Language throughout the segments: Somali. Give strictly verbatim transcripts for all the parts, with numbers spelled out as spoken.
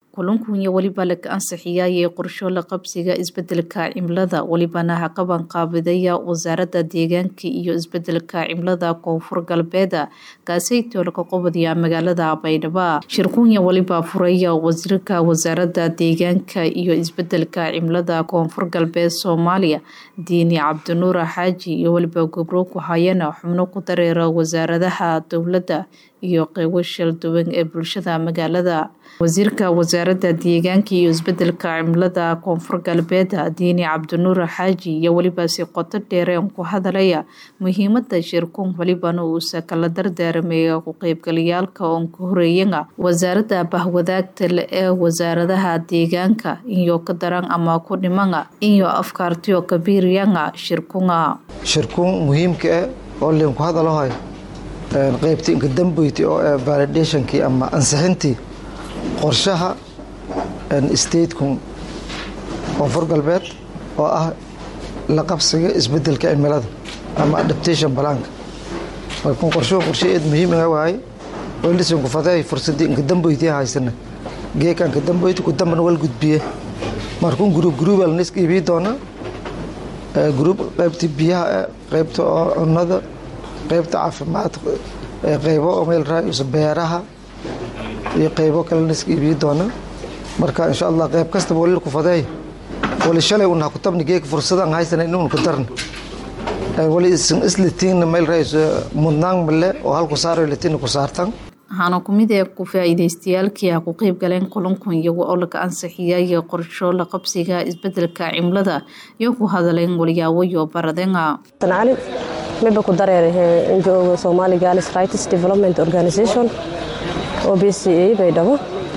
kulanku iyo waliba la ansixiyay qorsho la qabsiga isbedelka cimilada walibana qaban qaabidaya wasaaradda deegaanka iyo isbedelka cimilada koonfur galbeed kaasayto la qabadiya magaalada Baydhabo shirkunya waliba furaya wasiirka wasaaradda deegaanka iyo isbedelka cimilada koonfur galbeed Soomaaliya Diini Cabdinuur Xaaji iyo waliba gobro ku hayana xubno ku dareera wasaaradaha dawladda iyo qaybo shil duwan ee bulshada magaalada wasiirka wasaaradda deegaanka iyo isbedelka cimilada koonfur galbeed Diini Cabdinuur Xaaji iyo waliba si qoto dheereen ku hadalaya muhiimadda shirkun walibana uu kala dardaarmay ku qaybgalayaalka oo ku horeeyay wasaaradda bahwadaagta ee wasaaradaha deegaanka iyo ka daran ama ku dhimanga iyo afkaartiyo kabiiriyanga shirkunga shirkun muhiimka ah oo leen ku hadalahay qaybtii inka dambeeyay oo validationkii ama ansixintii qorshaha state-ku koonfur galbeed oo ah la qabsiga isbedelka cimilada ama adaptation plan marka qorshaha qorsheed muhiim ah waay oo la soo faday fursadii inka dambeeyay haysana geekan ka dambeeyay ku damban wal gudbiye marka group group al niski bi doona group qaybtii biyaha qaybta cunnada qaybta caafimaadka qaybo meel raayis beeraha iyo qaybo kale niski bi doona marka insha Allah qayb kasta wali ku faday wali shalay una ku tabni geek fursadan haysan inuu ku darn wali islitiin meel raayis mudnaan male oo halku saaro litiin ku saartan waxaana ku mid ah ku faa'iideystayaalkii ku qayb galeen kulankan iyaga oo la ansixiyay qorsho la qabsiga isbedelka cimilada iyo ku hadaleen waliyaabo iyo baradenga tanali meba ku dareeray injooga Somali Girls Rights Development Organization O B C A Baydhabo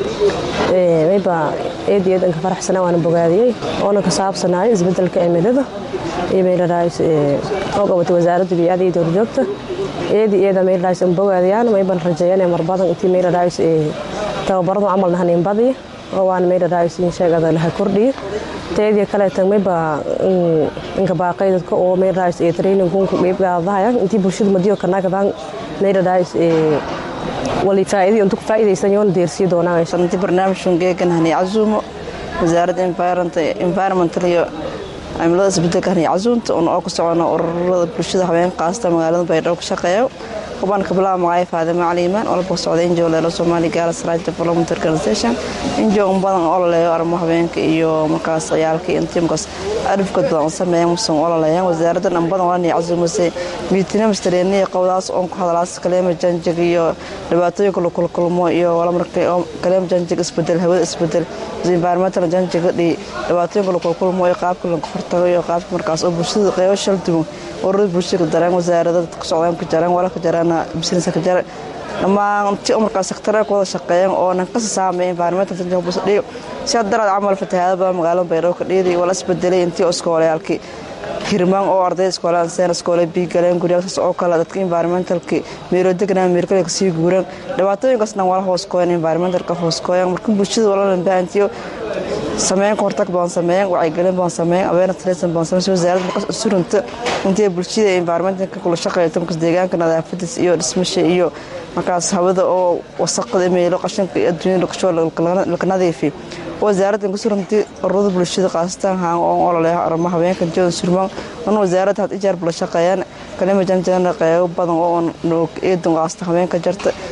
ee meba eedeed ka faraxsana waan bogaadiyay oo ka saabsanay isbedelka cimilada ee meelahaas ee oo qabtay wasaaradda biyaha iyo joogta eedi eeda meelahaas aan bogaadiyaan ma iban rajaynaa mar badan intii meelahaas ee tababarada amal nahayn badi oo waan meelahaas in sheegada la kordhiyo teedii kale tameba inka baaqaydka oo meelahaas ee training ku qeybgaadaya intii bulshada madiyo kana gadan meelahaas ee wali faa'iido intu ku faa'iideysan yoon deersi doonaa insha Allah barnaamijkan geegan hani azuumo wasaaradda environment environment iyo cimilada isbedelka hani azuunta oo ku socono ururada bulshada haween qaasta magaalada Baydhabo ka shaqeeyo kuban ka bilaab magay Faadima Caliimaan oo la boqsooday in joolelo Somali Girls Rights Development Organization in joon badan oo leeyo arrimo haweenka iyo markaas ciyaalka intiimkaas arifkad badan sameeyay musan oo leeyahay wasaaradda dhan badan oo azuumasay miitina mistereenii qowdaas oo ku hadalaas kaleema janjig iyo dhibaatooyinka la kulkulmo iyo wala markay oo kaleema janjig isbedel hawada isbedel environmental janjig dhibaatooyinka la kulkulmo iyo qaabka la hortago iyo qaabka markaas oo bulshada qeybo shal duwan ururada bulshada dareen wasaaradda ku socdaan ku jiraan wala ka jiraan business ka jira dhammaan tii markaas sektorka wada shaqeeyaan oo nan ka saameeyay environmental janjig bulshada si hadda amal fatahaada magaalada Baydhabo ka dhigay wala isbedelay intii iskoolayaalkii hirmaan oo arday iskoolaan seen iskoolay bi galeen guriyaas oo kala dadka environmentalki meelo degnaa meerkale ka sii guuran dhibaatooyinkaasna wala hoos kooyan environmentalka hoos kooyan marka bulshada wala baahantiyo sameyn kortag baan sameeyay waxay galeen baan sameeyay awareness lesson baan sameeyay wasaaradda markaas surunta intii bulshada environmentalka kula shaqeeyay markaas deegaanka nadaafadiisa iyo dhismaha iyo markaas hawada oo wasaqada meelo qashinka iyo adduunyada ka soo la nadiifiyo wasaaradda ku suruntii ururada bulshada qaasatan haan oo ololaha arrimaha haweenka jooga surmaan oo wasaaradda had ijaar bula shaqeeyaan kalema janjana qayb badan oo eedan qaasta haweenka jarta